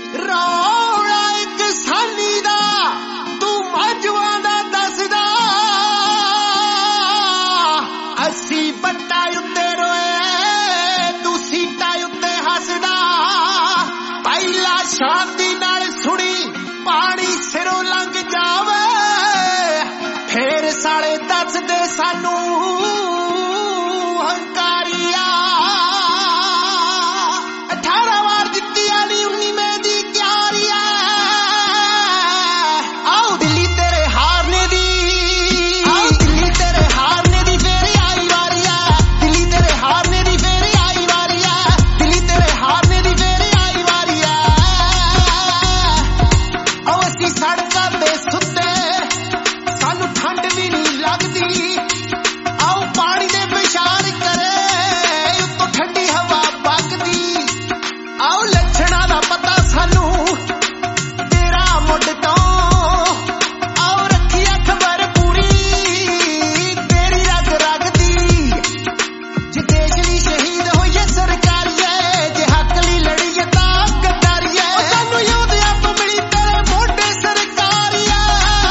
ਰੌਲਾ ਇੱਕ ਸਾਨੀ ਦਾ ਤੂੰ ਮਾਝਵਾਂ ਦਾ ਦੱਸਦਾ ਅਸੀਂ ਬੱਟਾ ਉੱਤੇ ਰੋਏ ਤੂੰ ਸੀਟਾਂ ਉੱਤੇ ਹੱਸਦਾ ਪਹਿਲਾ ਸ਼ਾਂਤੀ ਨਾਲ ਸੁਣੀ ਪਾਣੀ ਸਿਰੋਂ ਲੰਘ ਜਾਵੇ ਫੇਰ ਸਾਲੇ ਦੱਸਦੇ ਸਾਨੂੰ ਹੰਕਾਰੀਆ 18 ਵਾਰ ਜਿੱਤੀ ਆਲੀ 19ਵੇਂ ਦੀ ਤਿਆਰੀ ਆ ਆਓ ਦਿੱਲੀ ਤੇਰੇ ਹਾਰਨੇ ਦੀ ਆਓ ਦਿੱਲੀ ਤੇਰੇ ਹਾਰਨੇ ਦੀ ਫੇਰ ਆਈ ਵਾਰੀ ਆ ਦਿੱਲੀ ਤੇਰੇ ਹਾਰਨੇ ਦੀ ਫੇਰ ਆਈ ਵਾਰੀ ਆ ਦਿੱਲੀ ਤੇਰੇ ਹਾਰਨੇ ਦੀ ਫੇਰ ਆਈ ਵਾਰੀ ਆ ਆਓ ਅਸੀਂ ਸੜਕਾਂ ਤੇ ਸੁੱਤੇ ਸਾਨੂੰ ਠੰਡ ਵੀ ਨਹੀਂ ਲੱਗਦੀ ਆਓ ਪਾਣੀ ਦੇ ਵਿਚਾਰ ਕਰੇ ਉੱਤੋਂ ਠੰਡੀ ਹਵਾ ਵਗਦੀ ਆਓ ਲੱਛਣਾਂ ਦਾ ਪਤਾ ਸਾਨੂੰ ਤੇਰਾ ਮੁੱਢ ਤੋਂ ਆਓ ਰੱਖੀਏ ਖਬਰ ਪੂਰੀ ਤੇਰੀ ਰਗ ਰਗ ਦੀ ਜੇ ਦੇਸ਼ ਲਈ ਸ਼ਹੀਦ ਹੋਈਏ ਸਰਕਾਰੀਏ ਜੇ ਹੱਕ ਲਈ ਲੜੀਏ ਤਾਂ ਗੱਦਾਰੀਏ ਸਾਨੂੰ ਯੋਧਿਆਂ ਤੋਂ ਮਿਲੀ ਤੇਰੇ ਮੋਢੇ ਸਰਕਾਰੀਏ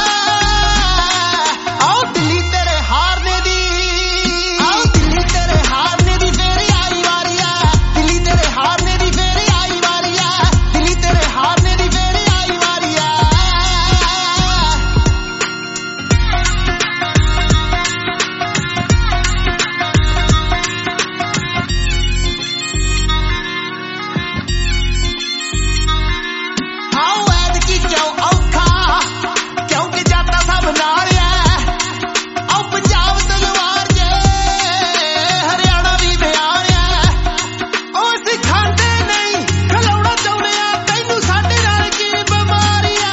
ਆਓ ਦਿੱਲੀ ਤੇਰੇ ਹਾਰਨੇ ਦੀ ਆਓ ਦਿੱਲੀ ਤੇਰੇ ਹਾਰਨੇ ਦੀ ਫੇਰ ਆਈ ਵਾਰੀ ਆ ਦਿੱਲੀ ਤੇਰੇ ਹਾਰਨੇ ਦੀ ਫੇਰ ਆਈ ਵਾਰੀ ਆ ਦਿੱਲੀ ਤੇਰੇ ਹਾਰਨੇ ਦੀ ਫੇਰ ਆਈ ਵਾਰੀ ਆ ਆਓ ਐਤਕੀ ਕਿਉਂ ਔਖਾ ਕਿਉਂਕਿ ਜਾਤਾਂ ਸਭ ਨਾਲ ਐ ਆਓ ਪੰਜਾਬ ਤਲਵਾਰ ਜੇ ਹਰਿਆਣਾ ਵੀ ਬਿਆਨ ਐ ਉਹ ਅਸੀਂ ਖਾਂਦੇ ਨਹੀਂ ਖਲਾਉਣਾ ਚਾਹੁੰਦੇ ਆ ਤੈਨੂੰ ਸਾਡੇ ਨਾਲ ਕੀ ਬਿਮਾਰੀ ਆ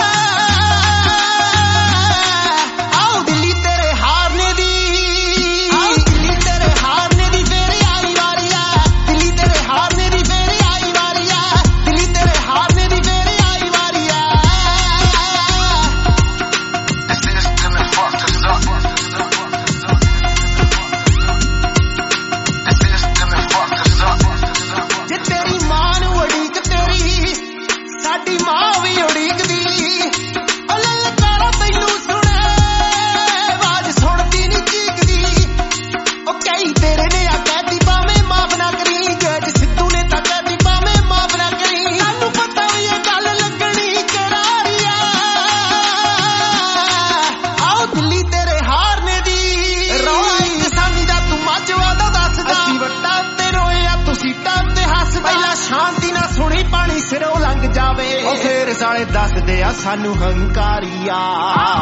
ਆਓ ਦਿੱਲੀ ਤੇਰੇ ਹਾਰਨੇ ਦੀ ਆਓ ਦਿੱਲੀ ਤੇਰੇ ਹਾਰਨੇ ਦੀ ਫੇਰ ਆਈ ਵਾਰੀ ਆ ਦਿੱਲੀ ਤੇਰੇ ਹਾਰਨੇ ਦੀ ਫੇਰ ਆਈ ਵਾਰੀ ਆ ਦਿੱਲੀ ਤੇਰੇ ਹਾਰਨੇ ਦੀ ਫੇਰ ਆਈ ਵਾਰੀ ਆ ਜੇ ਤੇਰੀ ਮਾਂ ਨੂੰ ਉਡੀਕ ਤੇਰੀ ਸਾਡੀ ਮਾਂ ਵੀ ਉਡੀਕਦੀ ਉਹ ਲਲਕਾਰਾ ਤੈਨੂੰ ਸੁਣੇ ਆਵਾਜ਼ ਸੁਣਦੀ ਨਹੀਂ ਚੀਕਦੀ ਉਹ ਕਈ ਤੇਰੇ ਨੇ ਆ ਕਹਿਤੀ ਭਾਵੇਂ ਮਾਫ ਨਾ ਕਰੀ ਜੱਜ ਸਿੱਧੂ ਨੇ ਤਾਂ ਕਹਿਤੀ ਭਾਵੇਂ ਮਾਫ ਨਾ ਕਰੀ ਸਾਨੂੰ ਪਤਾ ਵੀ ਇਹ ਗੱਲ ਲੱਗਣੀ ਕਰਾਰੀ ਆ ਆਓ ਦਿੱਲੀ ਤੇਰੇ ਹਾਰਨੇ ਦੀ ਰੌਲਾ ਇੱਕ ਸਾਨੀ ਦਾ ਤੂੰ ਮਾਝਵਾਂ ਦਾ ਦੱਸਦਾ ਅਸੀਂ ਵੱਟਾਂ ਉੱਤੇ ਰੋਏ ਆ ਤੂੰ ਸੀਟਾਂ ਉੱਤੇ ਹੱਸਦਾ ਪਹਿਲਾਂ ਸ਼ਾਂਤੀ ਨਾਲ ਸੁਣੀ ਪਾਣੀ ਸਿਰੋਂ ਲੰਘ ਜਾਵੇ ਉਹ ਫੇਰ ਸਾਲੇ ਦੱਸਦੇ ਆ ਸਾਨੂੰ ਹੰਕਾਰੀਆ